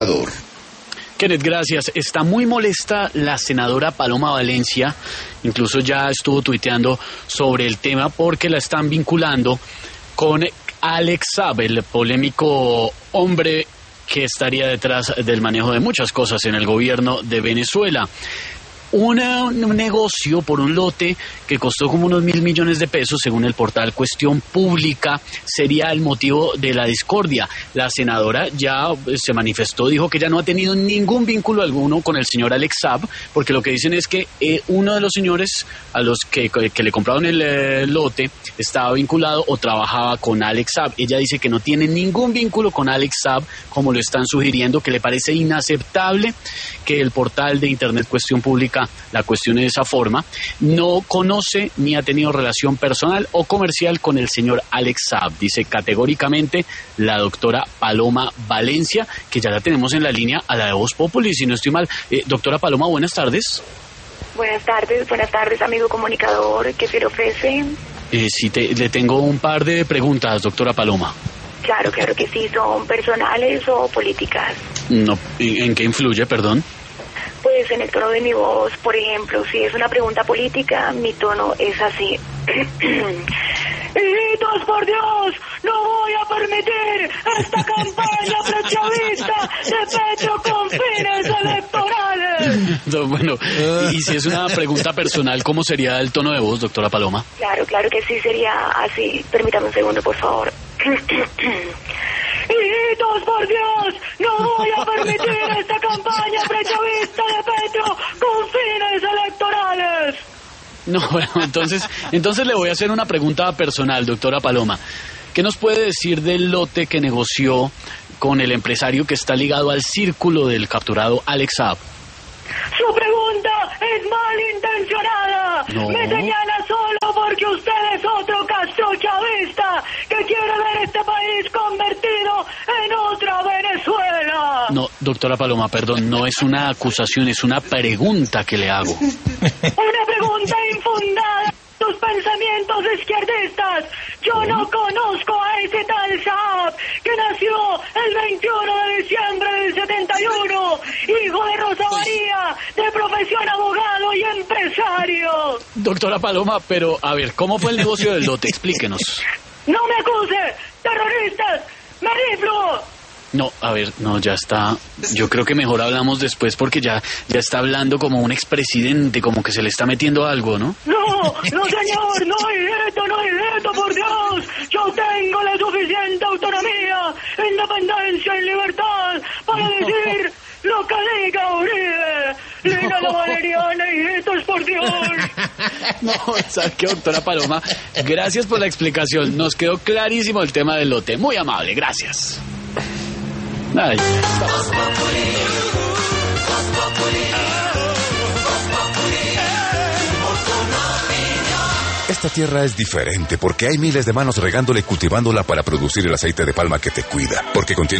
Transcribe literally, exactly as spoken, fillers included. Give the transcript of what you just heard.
Kenneth, gracias. Está muy molesta la senadora Paloma Valencia, incluso ya estuvo tuiteando sobre el tema porque la están vinculando con Alex Saab, el polémico hombre que estaría detrás del manejo de muchas cosas en el gobierno de Venezuela. Una, un negocio por un lote que costó como unos mil millones de pesos, según el portal Cuestión Pública, sería el motivo de la discordia. La senadora ya se manifestó, dijo que ya no ha tenido ningún vínculo alguno con el señor Alex Saab, porque lo que dicen es que eh, uno de los señores a los que, que le compraron el eh, lote estaba vinculado o trabajaba con Alex Saab. Ella dice que no tiene ningún vínculo con Alex Saab, como lo están sugiriendo, que le parece inaceptable que el portal de Internet Cuestión Pública la cuestione de esa forma. No conoce ni ha tenido relación personal o comercial con el señor Alex Saab, dice categóricamente la doctora Paloma Valencia, que ya la tenemos en la línea a la de Voz Populi, si no estoy mal. Eh, doctora Paloma, buenas tardes. Buenas tardes, buenas tardes, amigo comunicador, ¿qué se le ofrece? Eh, sí, te, le tengo un par de preguntas, doctora Paloma. Claro, claro que sí, ¿son personales o políticas? No, ¿en, en qué influye, perdón? Pues en el tono de mi voz, por ejemplo, si es una pregunta política, mi tono es así. ¡Hijitos, por Dios! ¡No voy a permitir esta campaña prochavista de Petro con fines electorales! No, bueno, y si es una pregunta personal, ¿cómo sería el tono de voz, doctora Paloma? Claro, claro que sí, sería así. Permítame un segundo, por favor. ¡Hijitos, por Dios! ¡No voy a permitir esta campaña prechavista de Petro con fines electorales! No, bueno, entonces, entonces le voy a hacer una pregunta personal, doctora Paloma. ¿Qué nos puede decir del lote que negoció con el empresario que está ligado al círculo del capturado Alex Saab? Su pregunta es malintencionada. No. Me señala solo porque usted es otro castrochavista que quiere ver este país convertido en otra Venezuela. No, doctora Paloma, perdón, no es una acusación, es una pregunta que le hago. Una pregunta infundada. Tus pensamientos izquierdistas. Yo no conozco a ese tal Saab que nació el veintiuno de diciembre del setenta y uno, hijo de Rosa María, de profesión abogado y empresario. Doctora Paloma, pero a ver, ¿cómo fue el negocio del lote? Explíquenos. No me acuse, terroristas, me riflo. No, a ver, no, ya está. Yo creo que mejor hablamos después porque ya, ya está hablando como un expresidente, como que se le está metiendo algo, ¿no? No, no señor, no hay veto, no hay veto, por Dios. Yo tengo la suficiente autonomía, independencia y libertad para decir lo que diga Uribe. Liga la Valeriana y esto es por Dios. No, ¿sabes qué, doctora Paloma? Gracias por la explicación. Nos quedó clarísimo el tema del lote. Muy amable, gracias. Ay, esta tierra es diferente porque hay miles de manos regándole y cultivándola para producir el aceite de palma que te cuida, porque contiene